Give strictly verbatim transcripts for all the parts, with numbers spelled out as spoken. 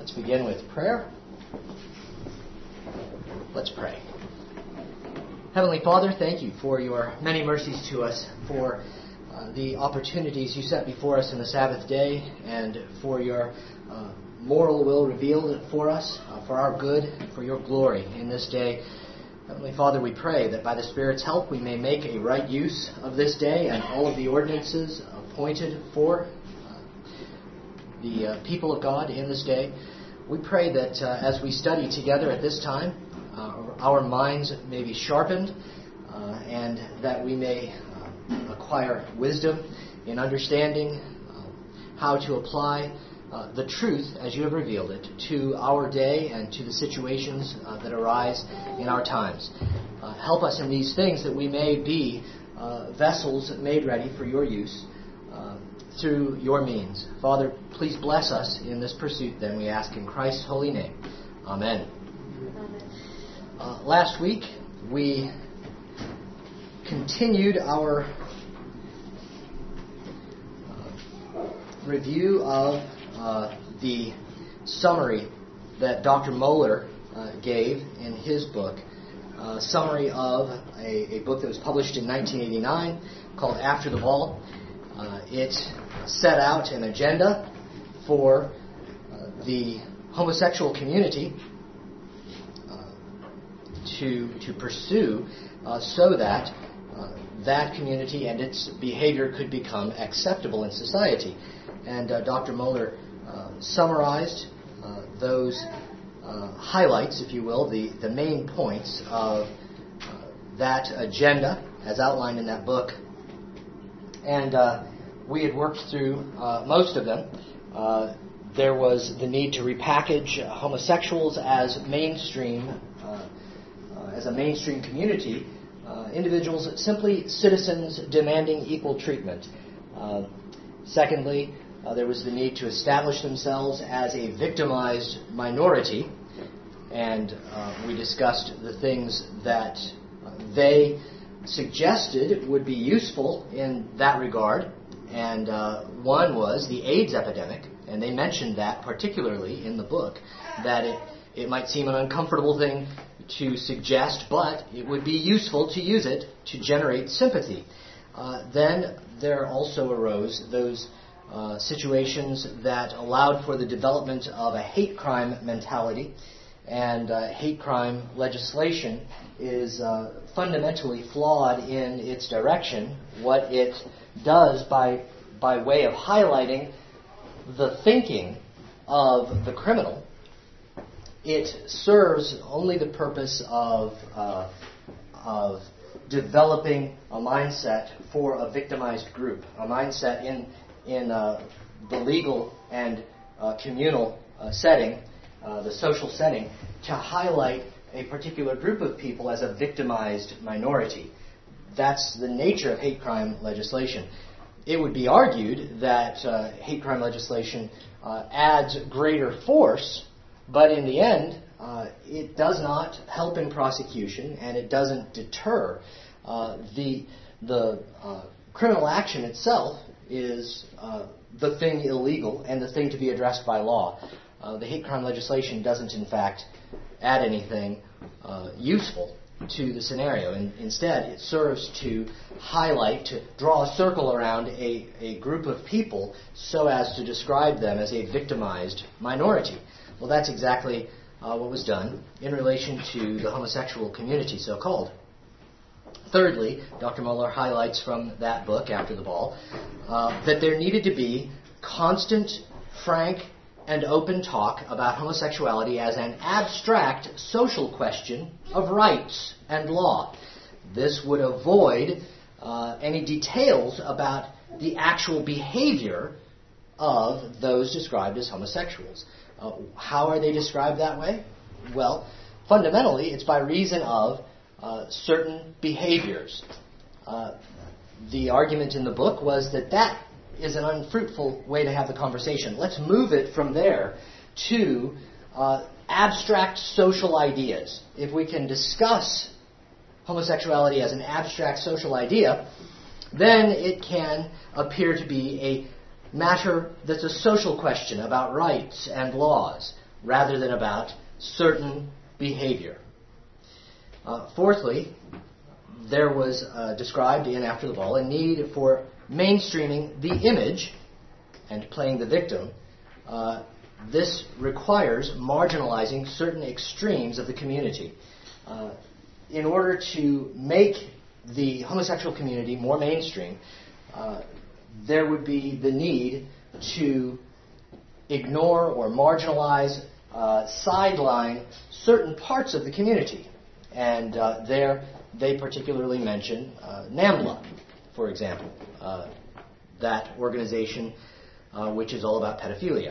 Let's begin with prayer. Let's pray. Heavenly Father, thank you for your many mercies to us, for uh, the opportunities you set before us in the Sabbath day, and for your uh, moral will revealed for us, uh, for our good, for your glory in this day. Heavenly Father, we pray that by the Spirit's help we may make a right use of this day and all of the ordinances appointed for uh, the uh, people of God in this day. We pray that uh, as we study together at this time, uh, our minds may be sharpened uh, and that we may uh, acquire wisdom in understanding uh, how to apply Uh, the truth, as you have revealed it, to our day and to the situations uh, that arise in our times. Uh, help us in these things that we may be uh, vessels made ready for your use uh, through your means. Father, please bless us in this pursuit, then we ask in Christ's holy name. Amen. Amen. Uh, last week, we continued our uh, review of Uh, the summary that Doctor Mohler uh, gave in his book, uh, summary of a, a book that was published in nineteen eighty-nine called After the Ball. Uh, it set out an agenda for uh, the homosexual community uh, to to pursue uh, so that uh, that community and its behavior could become acceptable in society. And uh, Doctor Mohler Uh, summarized uh, those uh, highlights, if you will, the, the main points of uh, that agenda as outlined in that book. And uh, we had worked through uh, most of them. Uh, there was the need to repackage uh, homosexuals as mainstream, uh, uh, as a mainstream community, uh, individuals, simply citizens demanding equal treatment. Uh, secondly, Uh, there was the need to establish themselves as a victimized minority, and uh, we discussed the things that uh, they suggested would be useful in that regard, and uh, one was the AIDS epidemic, and they mentioned that particularly in the book, that it, it might seem an uncomfortable thing to suggest, but it would be useful to use it to generate sympathy. Uh, then there also arose those Uh, situations that allowed for the development of a hate crime mentality, and uh, hate crime legislation is uh, fundamentally flawed in its direction. What it does by by way of highlighting the thinking of the criminal, it serves only the purpose of uh, of developing a mindset for a victimized group, a mindset in in uh, the legal and uh, communal uh, setting, uh, the social setting, to highlight a particular group of people as a victimized minority. That's the nature of hate crime legislation. It would be argued that uh, hate crime legislation uh, adds greater force, but in the end, uh, it does not help in prosecution, and it doesn't deter. Uh, the the uh, criminal action itself is uh, the thing illegal and the thing to be addressed by law. Uh, the hate crime legislation doesn't, in fact, add anything uh, useful to the scenario. And instead, it serves to highlight, to draw a circle around a, a group of people so as to describe them as a victimized minority. Well, that's exactly uh, what was done in relation to the homosexual community, so-called. Thirdly, Doctor Mohler highlights from that book, After the Ball, uh, that there needed to be constant, frank, and open talk about homosexuality as an abstract social question of rights and law. This would avoid uh, any details about the actual behavior of those described as homosexuals. Uh, how are they described that way? Well, fundamentally, it's by reason of Uh, certain behaviors. Uh, the argument in the book was that that is an unfruitful way to have the conversation. Let's move it from there to uh, abstract social ideas. If we can discuss homosexuality as an abstract social idea, then it can appear to be a matter that's a social question about rights and laws. rather than about certain behavior. Uh, fourthly, there was uh, described in After the Ball a need for mainstreaming the image and playing the victim. Uh, this requires marginalizing certain extremes of the community. Uh, in order to make the homosexual community more mainstream, uh, there would be the need to ignore or marginalize, uh, sideline certain parts of the community. And uh, there they particularly mention uh, NAMBLA, for example, uh, that organization uh, which is all about pedophilia.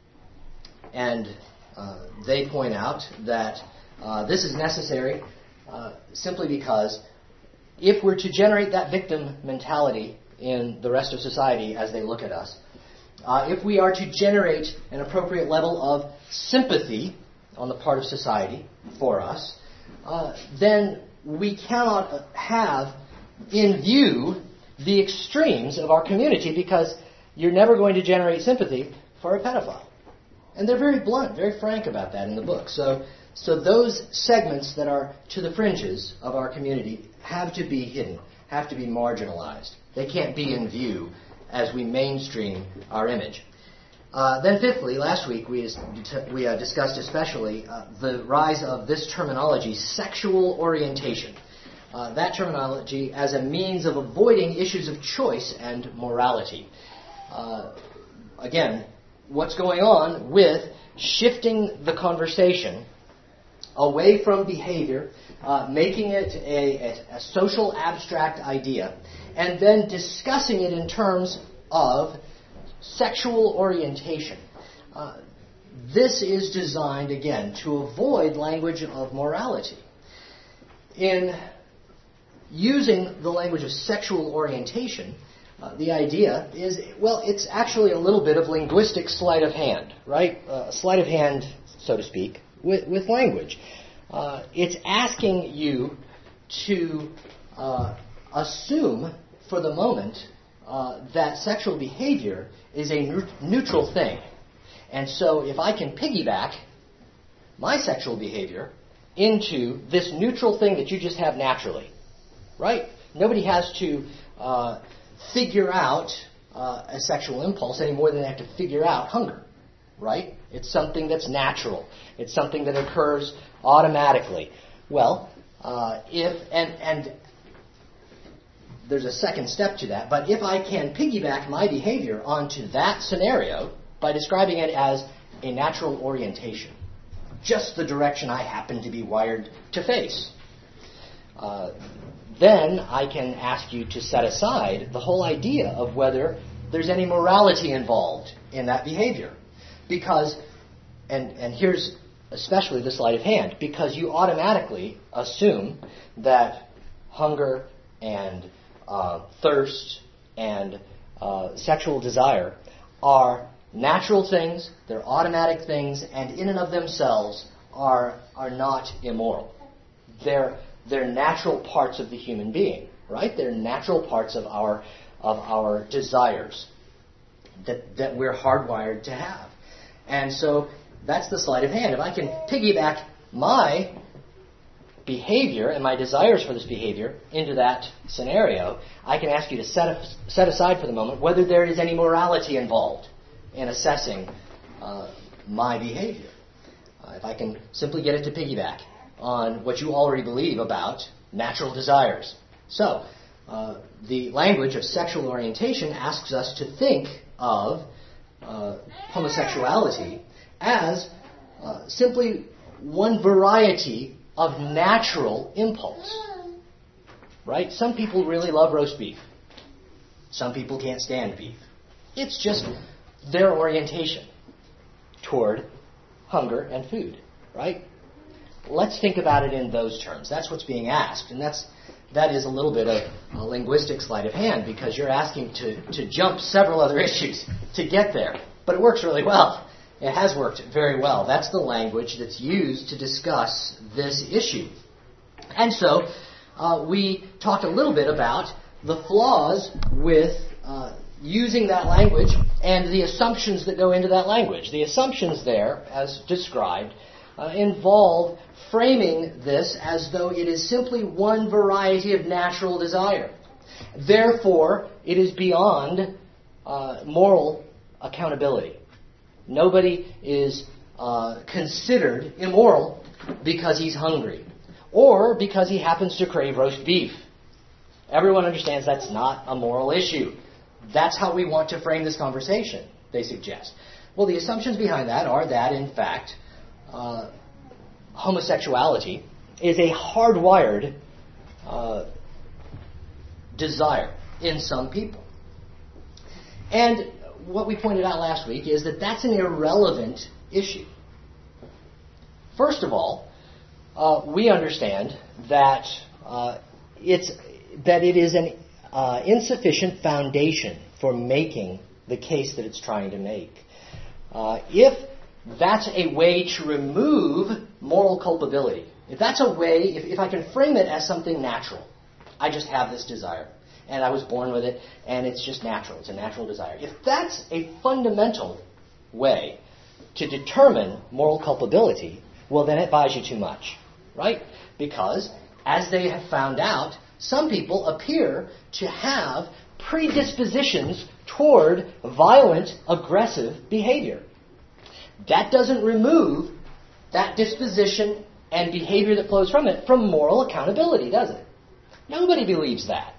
And uh, they point out that uh, this is necessary uh, simply because if we're to generate that victim mentality in the rest of society as they look at us, uh, if we are to generate an appropriate level of sympathy on the part of society for us, uh, then we cannot have in view the extremes of our community, because you're never going to generate sympathy for a pedophile. And they're very blunt, very frank about that in the book. So, so those segments that are to the fringes of our community have to be hidden, have to be marginalized. They can't be in view as we mainstream our image. Uh, then fifthly, last week we, we uh, discussed especially uh, the rise of this terminology, sexual orientation. Uh, that terminology as a means of avoiding issues of choice and morality. Uh, again, what's going on with shifting the conversation away from behavior, uh, making it a, a, a social abstract idea, and then discussing it in terms of sexual orientation. Uh, this is designed, again, to avoid language of morality. In using the language of sexual orientation, uh, the idea is, well, it's actually a little bit of linguistic sleight of hand, right? Uh, sleight of hand, so to speak, with, with language. Uh, it's asking you to uh, assume for the moment uh, that sexual behavior is a ne- neutral thing. And so if I can piggyback my sexual behavior into this neutral thing that you just have naturally, right? Nobody has to uh, figure out uh, a sexual impulse any more than they have to figure out hunger, right? It's something that's natural. It's something that occurs automatically. Well, uh, if and and there's a second step to that, but if I can piggyback my behavior onto that scenario by describing it as a natural orientation, just the direction I happen to be wired to face, uh, then I can ask you to set aside the whole idea of whether there's any morality involved in that behavior. Because, and, and here's especially the sleight of hand, because you automatically assume that hunger and uh, thirst and uh, sexual desire are natural things, they're automatic things, and in and of themselves are are not immoral. They're they're natural parts of the human being, right? They're natural parts of our of our desires that that we're hardwired to have. And so that's the sleight of hand. If I can piggyback my behavior and my desires for this behavior into that scenario, I can ask you to set set aside for the moment whether there is any morality involved in assessing uh, my behavior. Uh, if I can simply get it to piggyback on what you already believe about natural desires. So, uh, the language of sexual orientation asks us to think of uh, homosexuality as uh, simply one variety of natural impulse. Right? Some people really love roast beef. Some people can't stand beef. It's just their orientation toward hunger and food, right? Let's think about it in those terms. That's what's being asked, and that's that is a little bit of a linguistic sleight of hand, because you're asking to, to jump several other issues to get there. But it works really well. It has worked very well. That's the language that's used to discuss this issue. And so uh, we talked a little bit about the flaws with uh, using that language and the assumptions that go into that language. The assumptions there, as described, uh, involve framing this as though it is simply one variety of natural desire. Therefore, it is beyond uh, moral accountability. Nobody is uh, considered immoral because he's hungry or because he happens to crave roast beef. Everyone understands that's not a moral issue. That's how we want to frame this conversation, they suggest. Well, the assumptions behind that are that, in fact, uh, homosexuality is a hardwired uh, desire in some people. And what we pointed out last week is that that's an irrelevant issue. First of all, uh, we understand that uh, it's that it is an uh, insufficient foundation for making the case that it's trying to make. Uh, if that's a way to remove moral culpability, if that's a way, if, if I can frame it as something natural, I just have this desire, and I was born with it, and it's just natural, it's a natural desire. If that's a fundamental way to determine moral culpability, well, then it buys you too much, right? Because, as they have found out, some people appear to have predispositions toward violent, aggressive behavior. That doesn't remove that disposition and behavior that flows from it from moral accountability, does it? Nobody believes that.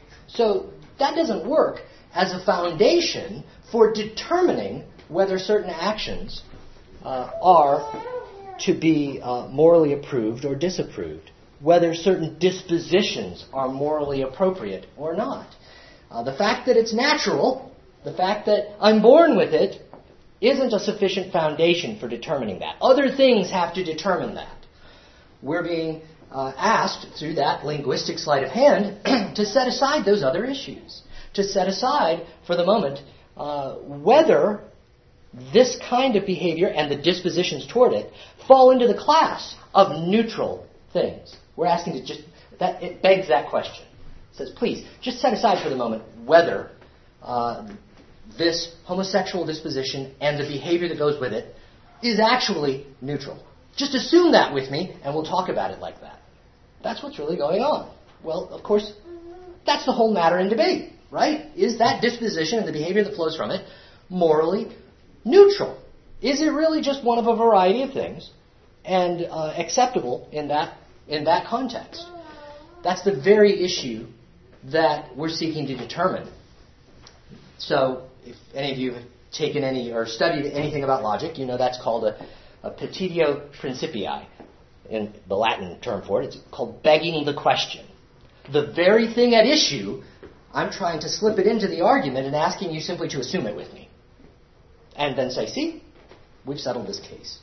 So that doesn't work as a foundation for determining whether certain actions uh, are to be uh, morally approved or disapproved, whether certain dispositions are morally appropriate or not. Uh, the fact that it's natural, the fact that I'm born with it, isn't a sufficient foundation for determining that. Other things have to determine that. We're being uh, asked through that linguistic sleight of hand to set aside those other issues, to set aside for the moment uh, whether this kind of behavior and the dispositions toward it fall into the class of neutral things. We're asking to just, that it begs that question. It says, please, just set aside for the moment whether uh, this homosexual disposition and the behavior that goes with it is actually neutral. Just assume that with me, and we'll talk about it like that. That's what's really going on. Well, of course, that's the whole matter in debate, right? Is that disposition and the behavior that flows from it morally neutral? Is it really just one of a variety of things and uh, acceptable in that in that context? That's the very issue that we're seeking to determine. So, if any of you have taken any or studied anything about logic, you know that's called a, a petitio principii, in the Latin term for it. It's called begging the question. The very thing at issue, I'm trying to slip it into the argument and asking you simply to assume it with me. And then say, see, we've settled this case.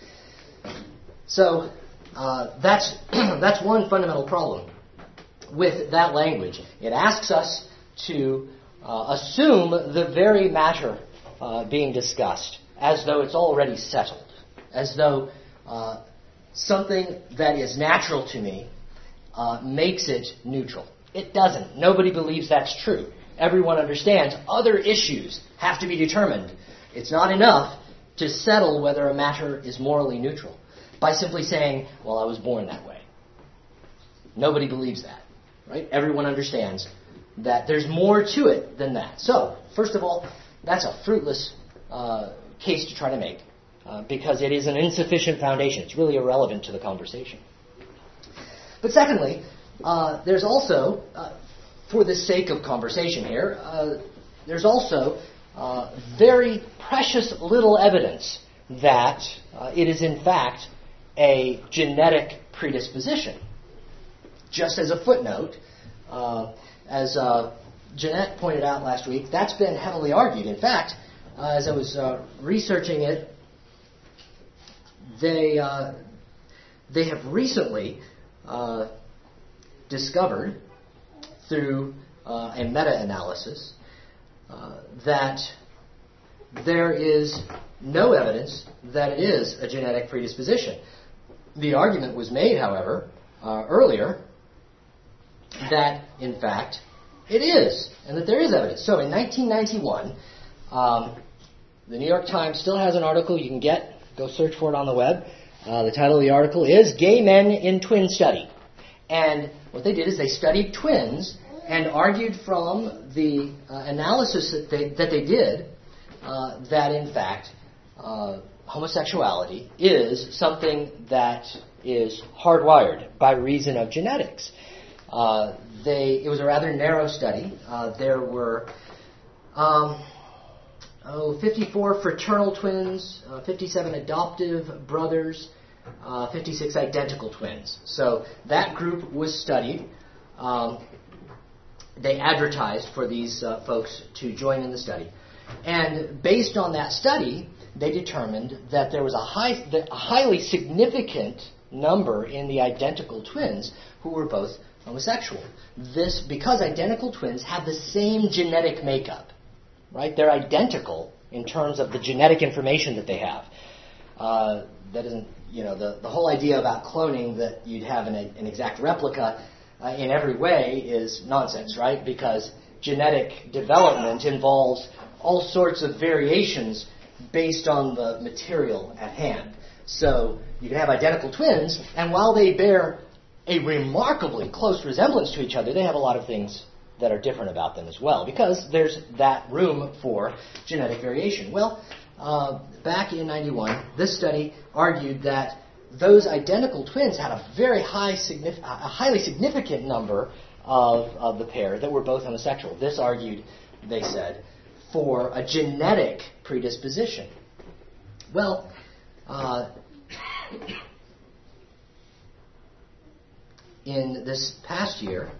So, uh, that's that's one fundamental problem with that language. It asks us to uh, assume the very matter uh, being discussed as though it's already settled, as though uh, something that is natural to me uh, makes it neutral. It doesn't. Nobody believes that's true. Everyone understands other issues have to be determined. It's not enough to settle whether a matter is morally neutral by simply saying, well, I was born that way. Nobody believes that, right? Everyone understands that there's more to it than that. So, first of all, that's a fruitless uh, case to try to make uh, because it is an insufficient foundation. It's really irrelevant to the conversation. But secondly, uh, there's also, uh, for the sake of conversation here, uh, there's also uh, very precious little evidence that uh, it is in fact a genetic predisposition. Just as a footnote, uh, as uh, Jeanette pointed out last week, that's been heavily argued. In fact, uh, as I was uh, researching it, they uh, they have recently uh, discovered through uh, a meta-analysis uh, that there is no evidence that it is a genetic predisposition. The argument was made, however, uh, earlier that, in fact, it is, and that there is evidence. So in nineteen ninety-one, Um, the New York Times still has an article you can get. Go search for it on the web. Uh, the title of the article is Gay Men in Twin Study. And what they did is they studied twins and argued from the uh, analysis that they, that they did uh, that, in fact, uh, homosexuality is something that is hardwired by reason of genetics. Uh, they, it was a rather narrow study. Uh, there were um, oh, fifty-four fraternal twins, uh, fifty-seven adoptive brothers, uh, fifty-six identical twins. So that group was studied. Um, they advertised for these uh, folks to join in the study. And based on that study, they determined that there was a, high, a highly significant number in the identical twins who were both homosexual. This because identical twins have the same genetic makeup, right? They're identical in terms of the genetic information that they have. Uh, that isn't, you know, the, the whole idea about cloning that you'd have an, an exact replica uh, in every way is nonsense, right? Because genetic development involves all sorts of variations based on the material at hand. So you can have identical twins, and while they bear a remarkably close resemblance to each other, they have a lot of things that are different about them as well, because there's that room for genetic variation. Well, uh, back in ninety-one, this study argued that those identical twins had a very high, signif- a highly significant number of, of the pair that were both homosexual. This argued, they said, for a genetic predisposition. Well, uh, in this past year,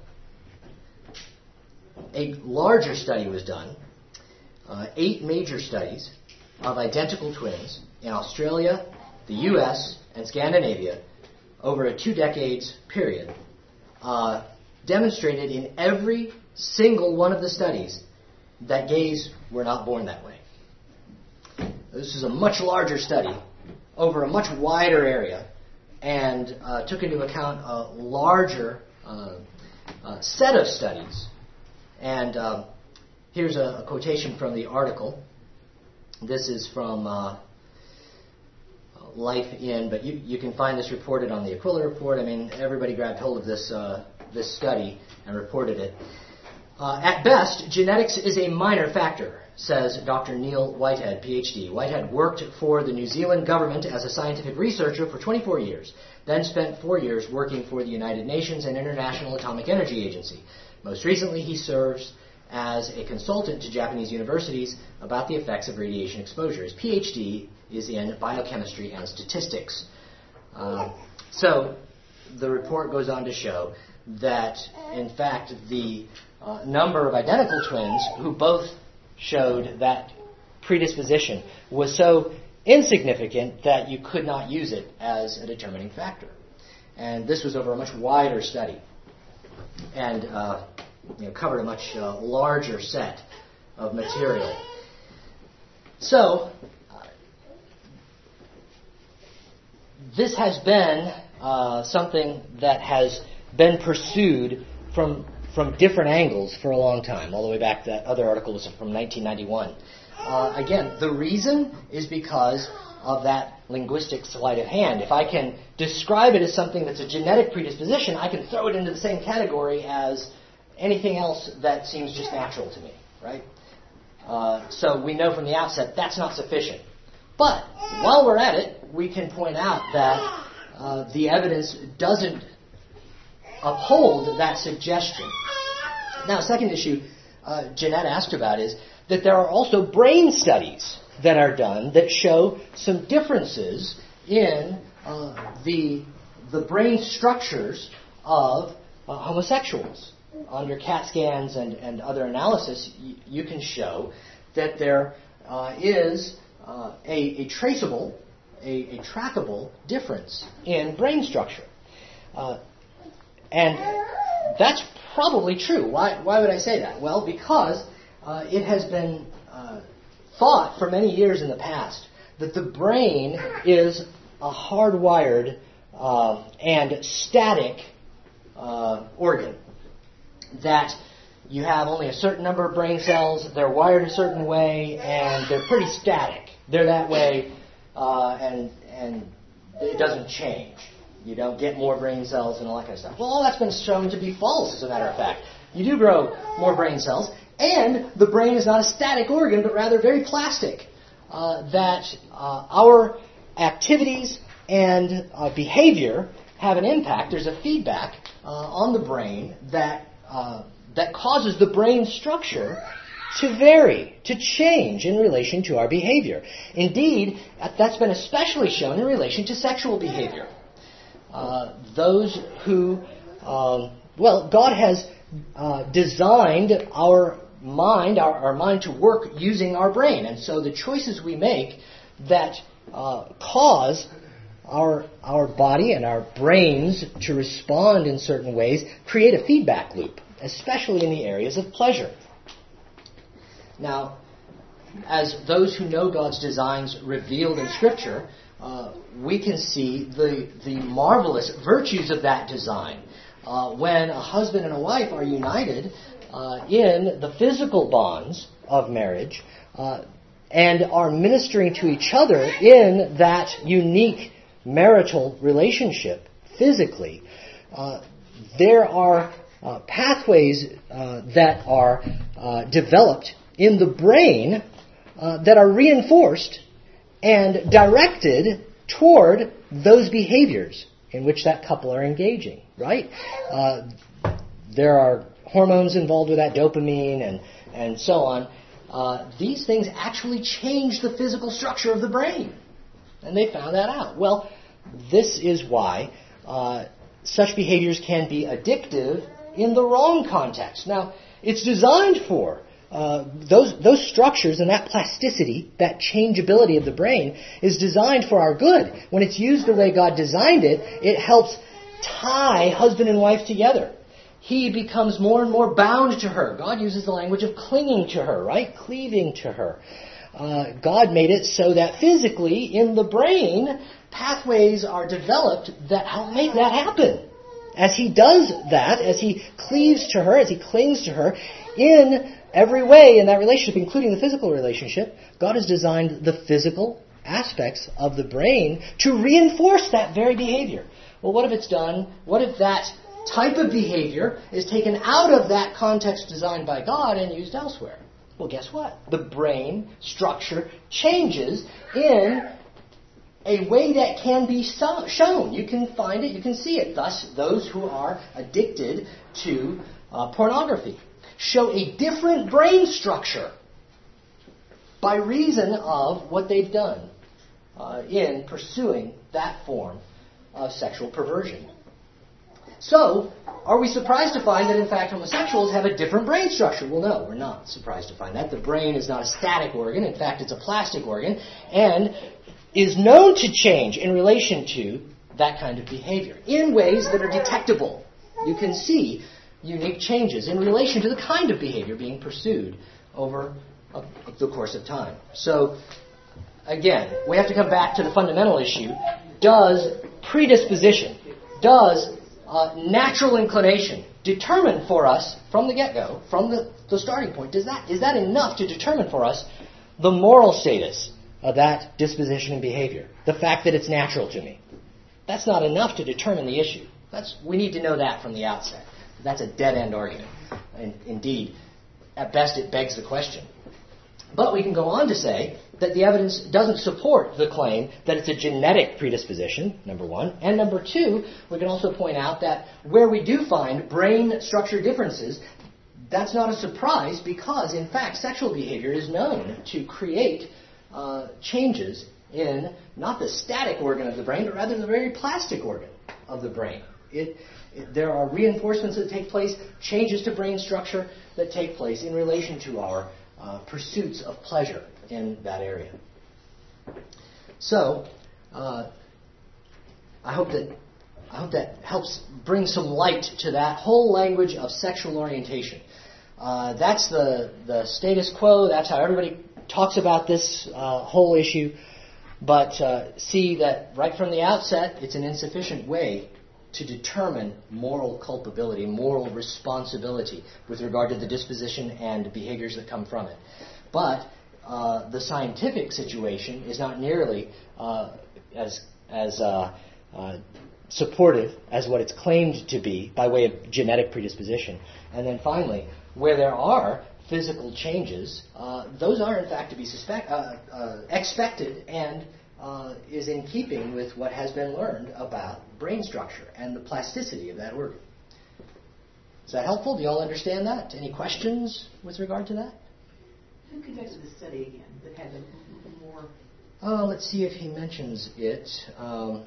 a larger study was done, uh, eight major studies of identical twins in Australia, the U S, and Scandinavia over a two decades period, uh, demonstrated in every single one of the studies that gays were not born that way. This is a much larger study over a much wider area and uh, took into account a larger uh, uh, set of studies. And uh, here's a, a quotation from the article. This is from uh, Life In, but you, you can find this reported on the Aquila Report. I mean, everybody grabbed hold of this, uh, this study and reported it. Uh, at best, genetics is a minor factor, says Doctor Neil Whitehead, P H D. Whitehead worked for the New Zealand government as a scientific researcher for twenty-four years, then spent four years working for the United Nations and International Atomic Energy Agency. Most recently, he serves as a consultant to Japanese universities about the effects of radiation exposure. His P H D is in biochemistry and statistics. Uh, so, the report goes on to show that, in fact, the uh, number of identical twins who both showed that predisposition was so insignificant that you could not use it as a determining factor. And this was over a much wider study and uh, you know, covered a much uh, larger set of material. So, uh, this has been uh, something that has been pursued from from different angles for a long time, all the way back. That other article was from nineteen ninety-one. Uh, again, the reason is because of that linguistic sleight of hand. If I can describe it as something that's a genetic predisposition, I can throw it into the same category as anything else that seems just natural to me, right? Uh, so we know from the outset that's not sufficient. But while we're at it, we can point out that uh, the evidence doesn't uphold that suggestion. Now, second issue uh, Jeanette asked about is that there are also brain studies that are done that show some differences in uh, the the brain structures of uh, homosexuals. Under CAT scans and, and other analysis, y- you can show that there uh, is uh, a, a traceable, a, a trackable difference in brain structure. Uh, and that's probably true. Why, why would I say that? Well, because uh, it has been uh, thought for many years in the past that the brain is a hardwired uh, and static uh, organ. That you have only a certain number of brain cells, they're wired a certain way, and they're pretty static. They're that way, uh, and and it doesn't change. You don't get more brain cells and all that kind of stuff. Well, all that's been shown to be false, as a matter of fact. You do grow more brain cells, and the brain is not a static organ, but rather very plastic. Uh, that uh, our activities and uh, behavior have an impact. There's a feedback uh, on the brain that uh, that causes the brain structure to vary, to change in relation to our behavior. Indeed, that's been especially shown in relation to sexual behavior. Uh, those who, um, well, God has uh, designed our mind, our, our mind to work using our brain. And so the choices we make that uh, cause our, our body and our brains to respond in certain ways create a feedback loop, especially in the areas of pleasure. Now, as those who know God's designs revealed in Scripture, uh, we can see the, the marvelous virtues of that design. Uh, when a husband and a wife are united uh, in the physical bonds of marriage uh, and are ministering to each other in that unique marital relationship physically, uh, there are uh, pathways uh, that are uh, developed in the brain uh, that are reinforced and directed toward those behaviors in which that couple are engaging, right? Uh, there are hormones involved with that, dopamine and, and so on. Uh, these things actually change the physical structure of the brain. And they found that out. Well, this is why uh, such behaviors can be addictive in the wrong context. Now, it's designed for Uh, those those structures and that plasticity, that changeability of the brain, is designed for our good. When it's used the way God designed it, it helps tie husband and wife together. He becomes more and more bound to her. God uses the language of clinging to her, right? Cleaving to her. Uh, God made it so that physically, in the brain, pathways are developed that help make that happen. As he does that, as he cleaves to her, as he clings to her, in every way in that relationship, including the physical relationship, God has designed the physical aspects of the brain to reinforce that very behavior. Well, what if it's done? What if that type of behavior is taken out of that context designed by God and used elsewhere? Well, guess what? The brain structure changes in a way that can be so- shown. You can find it, you can see it. Thus, those who are addicted to uh, pornography show a different brain structure by reason of what they've done uh, in pursuing that form of sexual perversion. So, are we surprised to find that, in fact, homosexuals have a different brain structure? Well, no, we're not surprised to find that. The brain is not a static organ. In fact, it's a plastic organ and is known to change in relation to that kind of behavior in ways that are detectable. You can see unique changes in relation to the kind of behavior being pursued over a, the course of time. So, again, we have to come back to the fundamental issue. Does predisposition, does uh, natural inclination determine for us from the get-go, from the, the starting point, does that is that enough to determine for us the moral status of that disposition and behavior? The fact that it's natural to me. That's not enough to determine the issue. That's, we need to know that from the outset. That's a dead-end argument. And indeed, at best, it begs the question. But we can go on to say that the evidence doesn't support the claim that it's a genetic predisposition, number one. And number two, we can also point out that where we do find brain structure differences, that's not a surprise because, in fact, sexual behavior is known to create uh, changes in not the static organ of the brain, but rather the very plastic organ of the brain. It There are reinforcements that take place, changes to brain structure that take place in relation to our uh, pursuits of pleasure in that area. So, uh, I hope that I hope that helps bring some light to that whole language of sexual orientation. Uh, that's the the status quo. That's how everybody talks about this uh, whole issue. But uh, see that right from the outset, it's an insufficient way to determine moral culpability, moral responsibility with regard to the disposition and behaviors that come from it. But uh, the scientific situation is not nearly uh, as as uh, uh, supportive as what it's claimed to be by way of genetic predisposition. And then finally, where there are physical changes, uh, those are in fact to be suspect, uh, uh, expected and uh, is in keeping with what has been learned about brain structure and the plasticity of that organ. Is that helpful? Do you all understand that? Any questions with regard to that? Who conducted the study again that had the more... Uh, let's see if he mentions it. Um,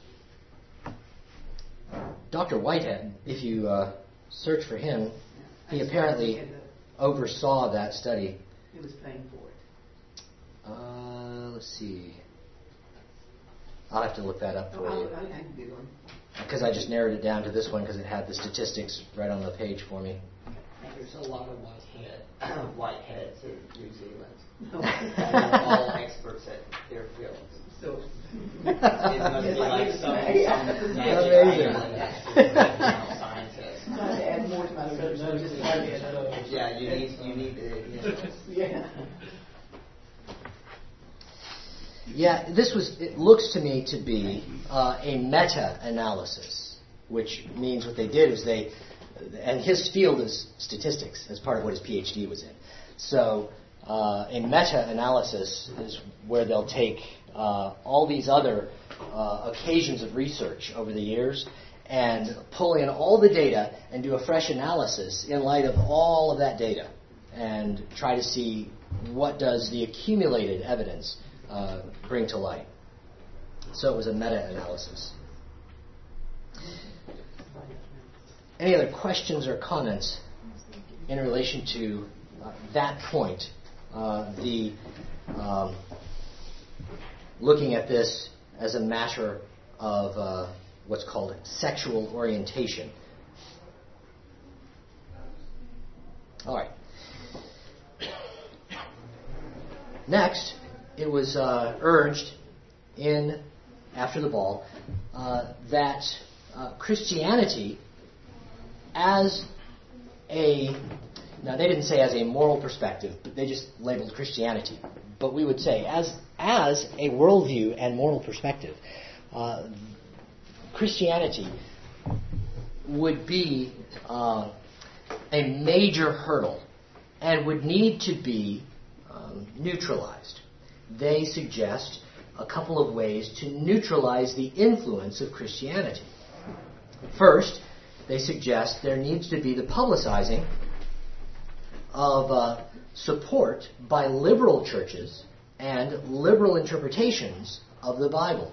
Doctor Whitehead, if you uh, search for him, he apparently oversaw that study. Who was paying for it? Uh, let's see. I'll have to look that up for oh, you. I, I can Google him. Because I just narrowed it down to this one because it had the statistics right on the page for me. There's a lot of whitehead, whiteheads in New Zealand. No. They're all experts at their fields. So, It must be like some, some magic Amazing. island scientists. trying to add more to my research. so just trying to add up. Yeah, you need you need to. You know. Yeah. Yeah, this was, it looks to me to be uh, a meta-analysis, which means what they did is they, and his field is statistics, as part of what his PhD was in. So uh, a meta-analysis is where they'll take uh, all these other uh, occasions of research over the years and pull in all the data and do a fresh analysis in light of all of that data and try to see what does the accumulated evidence Uh, bring to light. So it was a meta-analysis. Any other questions or comments in relation to uh, that point? Uh, the um, looking at this as a matter of uh, what's called sexual orientation. All right. Next, it was uh, urged in After the Ball uh, that uh, Christianity as a, now they didn't say as a moral perspective, but they just labeled Christianity. But we would say as, as a worldview and moral perspective, uh, Christianity would be uh, a major hurdle and would need to be um, neutralized. They suggest a couple of ways to neutralize the influence of Christianity. First, they suggest there needs to be the publicizing of uh, support by liberal churches and liberal interpretations of the Bible.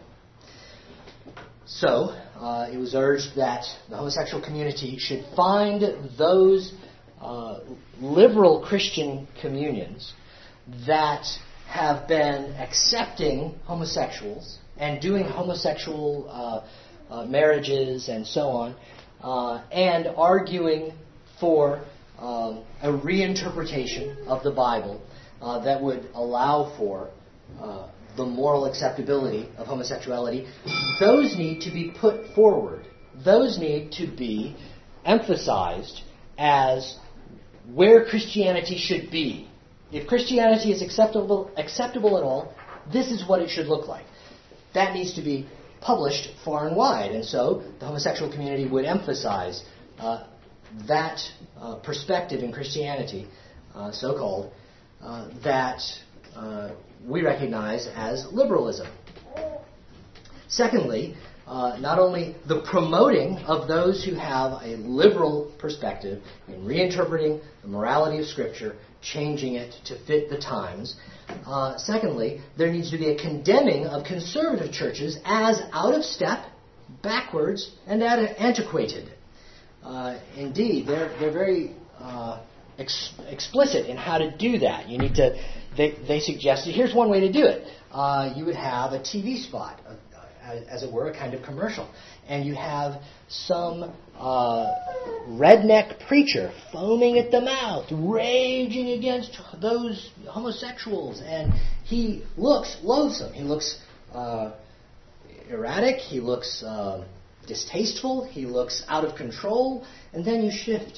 So, uh, it was urged that the homosexual community should find those uh, liberal Christian communions that have been accepting homosexuals and doing homosexual uh, uh, marriages and so on, uh, and arguing for um, a reinterpretation of the Bible uh, that would allow for uh, the moral acceptability of homosexuality. Those need to be put forward. Those need to be emphasized as where Christianity should be. If Christianity is acceptable acceptable at all, this is what it should look like. That needs to be published far and wide. And so the homosexual community would emphasize uh, that uh, perspective in Christianity, uh, so-called, uh, that uh, we recognize as liberalism. Secondly, uh, not only the promoting of those who have a liberal perspective in reinterpreting the morality of Scripture, changing it to fit the times. Uh, secondly, there needs to be a condemning of conservative churches as out of step, backwards, and antiquated. Uh, indeed, they're they're very uh, ex- explicit in how to do that. You need to. They they suggested here's one way to do it. Uh, you would have a T V spot, uh, as it were, a kind of commercial, and you have some uh, redneck preacher foaming at the mouth, raging against those homosexuals, and he looks loathsome. He looks uh, erratic. He looks uh, distasteful, he looks out of control, and then you shift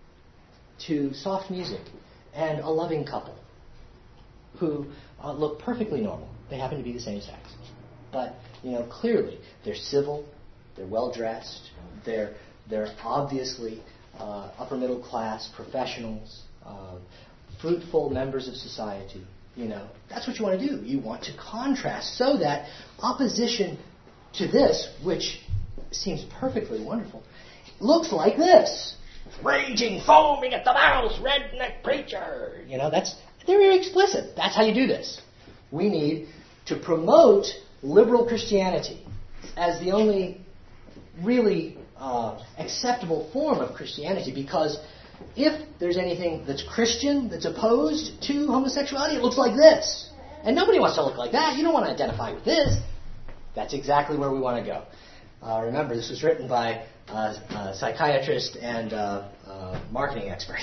to soft music and a loving couple who uh, look perfectly normal. They happen to be the same sex. But, you know, clearly they're civil, they're well-dressed, they're, they're obviously uh, upper-middle class professionals, uh, fruitful members of society. You know, that's what you want to do. You want to contrast so that opposition to this, which seems perfectly wonderful, looks like this. Raging, foaming at the mouth, redneck preacher. You know, that's, they're very explicit. That's how you do this. We need to promote liberal Christianity as the only really uh, acceptable form of Christianity, because if there's anything that's Christian that's opposed to homosexuality, it looks like this. And nobody wants to look like that. You don't want to identify with this. That's exactly where we want to go. Uh, remember, this was written by uh, a psychiatrist and uh, uh, marketing expert.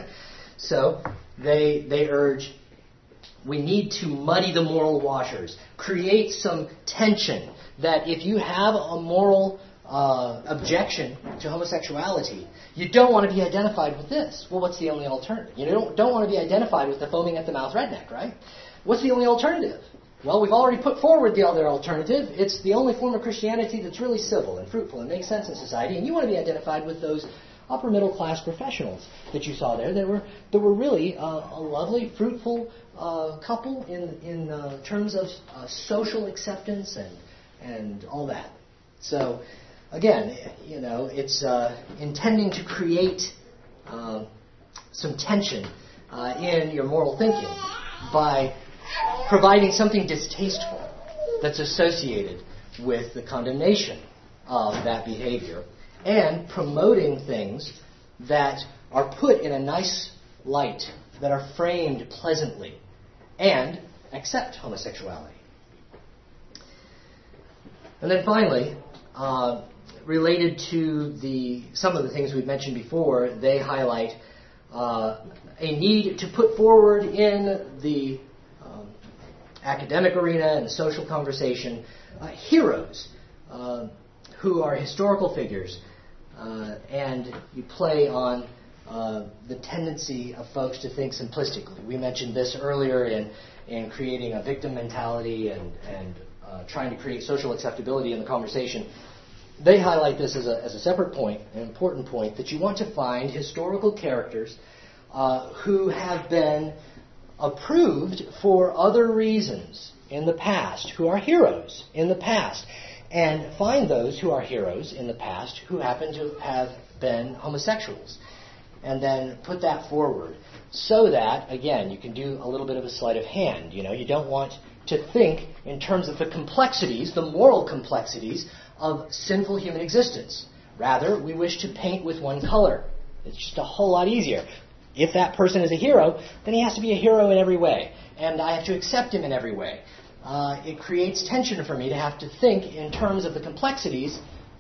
So they they urge, we need to muddy the moral waters, create some tension, that if you have a moral uh, objection to homosexuality, you don't want to be identified with this. Well, what's the only alternative? You don't, don't want to be identified with the foaming at the mouth redneck, right? What's the only alternative? Well, we've already put forward the other alternative. It's the only form of Christianity that's really civil and fruitful and makes sense in society, and you want to be identified with those upper middle class professionals that you saw there. They were they were really uh, a lovely, fruitful uh, couple in in uh, terms of uh, social acceptance and and all that. So, again, you know, it's uh, intending to create uh, some tension uh, in your moral thinking by providing something distasteful that's associated with the condemnation of that behavior, and promoting things that are put in a nice light, that are framed pleasantly, and accept homosexuality. And then finally, uh, related to the some of the things we've mentioned before, they highlight uh, a need to put forward in the um, academic arena and the social conversation uh, heroes uh, who are historical figures. Uh, and you play on uh, the tendency of folks to think simplistically. We mentioned this earlier in, in creating a victim mentality and, and uh, trying to create social acceptability in the conversation. They highlight this as a, as a separate point, an important point, that you want to find historical characters uh, who have been approved for other reasons in the past, who are heroes in the past. And find those who are heroes in the past who happen to have been homosexuals. And then put that forward so that, again, you can do a little bit of a sleight of hand. You know, you don't want to think in terms of the complexities, the moral complexities of sinful human existence. Rather, we wish to paint with one color. It's just a whole lot easier. If that person is a hero, then he has to be a hero in every way. And I have to accept him in every way. Uh, it creates tension for me to have to think in terms of the complexities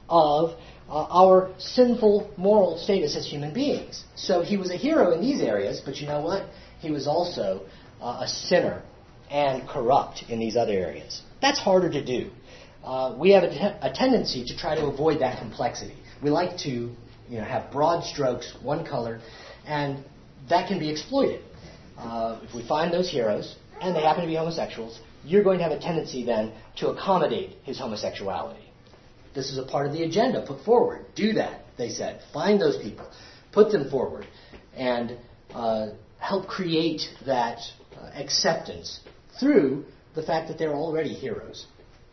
of uh, our sinful moral status as human beings. So he was a hero in these areas, but you know what? He was also uh, a sinner and corrupt in these other areas. That's harder to do. Uh, we have a, te- a tendency to try to avoid that complexity. We like to, you know, have broad strokes, one color, and that can be exploited. Uh, if we find those heroes, and they happen to be homosexuals, you're going to have a tendency then to accommodate his homosexuality. This is a part of the agenda put forward. Do that, they said. Find those people. Put them forward. And uh, help create that uh, acceptance through the fact that they're already heroes.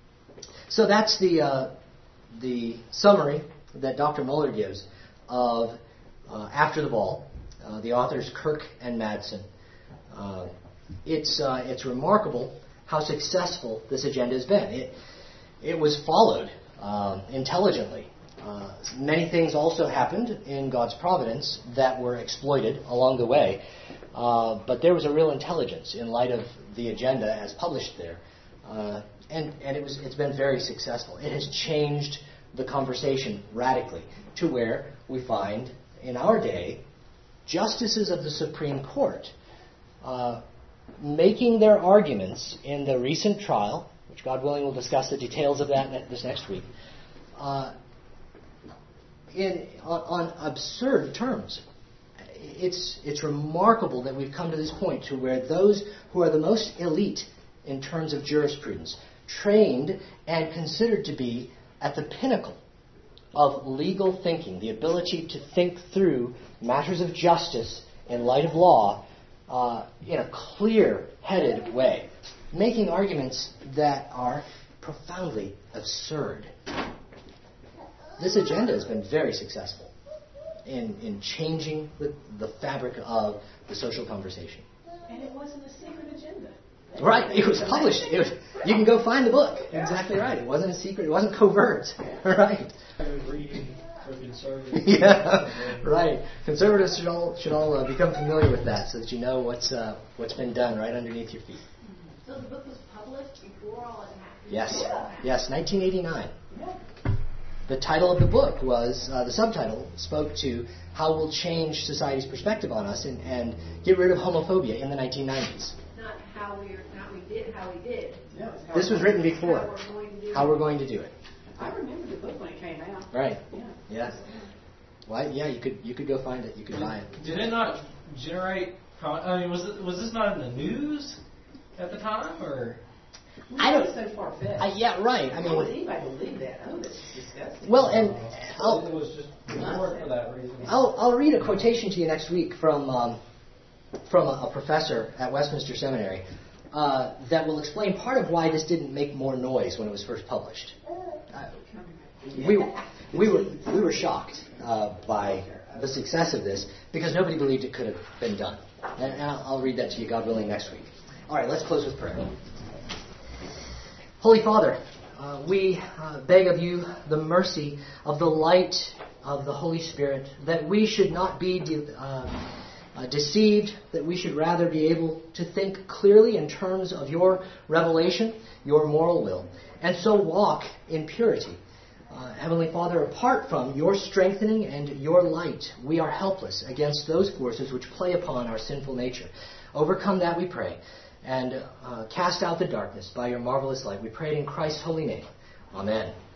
So that's the uh, the summary that Doctor Muller gives of uh, After the Ball. Uh, the authors Kirk and Madsen. Uh, it's uh, it's remarkable how successful this agenda has been. It it was followed um, intelligently. Uh, many things also happened in God's providence that were exploited along the way, uh, but there was a real intelligence in light of the agenda as published there, uh, and and it was it's been very successful. It has changed the conversation radically to where we find in our day justices of the Supreme Court uh, making their arguments in the recent trial, which God willing we'll discuss the details of that this next week, uh, in on, on absurd terms. It's it's remarkable that we've come to this point to where those who are the most elite in terms of jurisprudence, trained and considered to be at the pinnacle of legal thinking, the ability to think through matters of justice in light of law uh, in a clear-headed way, making arguments that are profoundly absurd. This agenda has been very successful in, in changing the, the fabric of the social conversation. And it wasn't a secret agenda. Right, it was published. It was, you can go find the book. Exactly right. It wasn't a secret. It wasn't covert. Right. Reading for conservatives. Yeah, right. Conservatives should all should all uh, become familiar with that, so that you know what's uh, what's been done right underneath your feet. So the book was published before all it happened? Yes. Yeah. Yes, nineteen eighty-nine. Yeah. The title of the book was, uh, the subtitle spoke to how we'll change society's perspective on us and, and get rid of homophobia in the nineteen nineties. Not how we not we did, how we did. Yeah, it was how This was written before. How we're going to do How it. we're going to do it. I remember the book when it came out. Right. Yeah. Yeah. Well, yeah, you could you could go find it. You could buy it. Did it not generate? Con- I mean, was it was this not in the news at the time, or? I don't- It's so far-fetched. Uh, yeah, right. I How would mean, anybody believe that? Oh, that's disgusting. well, and it I'll, was just more for that reason. I'll I'll read a quotation to you next week from um, from a, a professor at Westminster Seminary uh, that will explain part of why this didn't make more noise when it was first published. Uh, we we were we were shocked uh, by the success of this because nobody believed it could have been done. And, and I'll, I'll read that to you, God willing, next week. All right, let's close with prayer. Holy Father, uh, we uh, beg of you the mercy of the light of the Holy Spirit, that we should not be de- uh, uh, deceived, that we should rather be able to think clearly in terms of your revelation, your moral will, and so walk in purity. Uh, Heavenly Father, apart from your strengthening and your light, we are helpless against those forces which play upon our sinful nature. Overcome that, we pray, and uh, cast out the darkness by your marvelous light. We pray it in Christ's holy name. Amen.